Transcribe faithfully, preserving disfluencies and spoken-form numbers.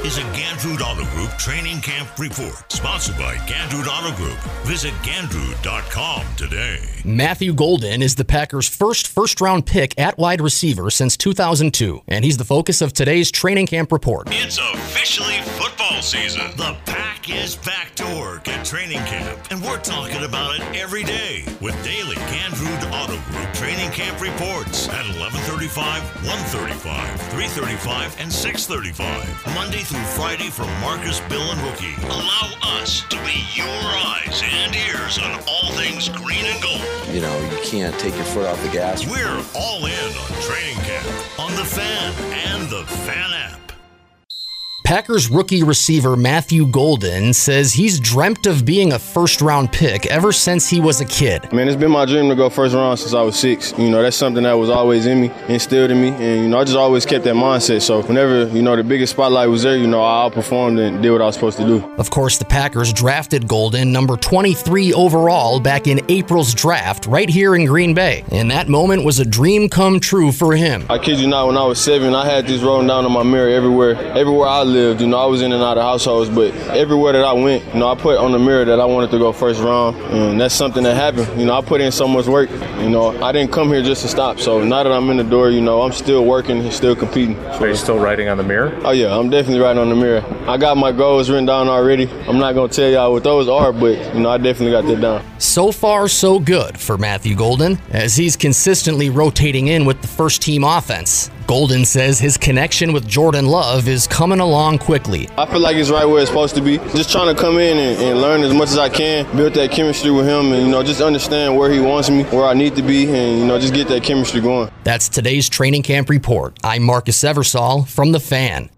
is a Gandrud Auto Group training camp report, sponsored by Gandrud Auto Group. Visit gandrud dot com today. Matthew Golden is the Packers' first first-round pick at wide receiver since two thousand two, and he's the focus of today's training camp report. It's officially football season. The Pack is back to work at training camp, and we're talking about it every day with daily Gandrud Auto Group training camp reports at eleven thirty-five, one thirty-five, three thirty-five, and six thirty-five. Monday through Friday from Marcus, Bill, and Rookie. Allow us to be your eyes and ears on all things green and gold. You know, you can't take your foot off the gas. We're all in on training camp on The Fan and The Fan app. Packers rookie receiver Matthew Golden says he's dreamt of being a first-round pick ever since he was a kid. Man, it's been my dream to go first round since I was six. You know, that's something that was always in me, instilled in me, and, you know, I just always kept that mindset. So whenever, you know, the biggest spotlight was there, you know, I outperformed and did what I was supposed to do. Of course, the Packers drafted Golden number twenty-three overall back in April's draft right here in Green Bay, and that moment was a dream come true for him. I kid you not, when I was seven, I had this rolling down on my mirror everywhere. Everywhere I lived. You know, I was in and out of households, but everywhere that I went, you know, I put on the mirror that I wanted to go first round, and that's something that happened. You know, I put in so much work. You know, I didn't come here just to stop. So now that I'm in the door, you know, I'm still working and still competing. So, are you still writing on the mirror? Oh yeah, I'm definitely writing on the mirror. I got my goals written down already. I'm not gonna tell y'all what those are, but you know, I definitely got that down. So far, so good for Matthew Golden, as he's consistently rotating in with the first team offense. Golden says his connection with Jordan Love is coming along quickly. I feel like it's right where it's supposed to be. Just trying to come in and, and learn as much as I can, build that chemistry with him, and, you know, just understand where he wants me, where I need to be, and, you know, just get that chemistry going. That's today's training camp report. I'm Marcus Eversole from The Fan.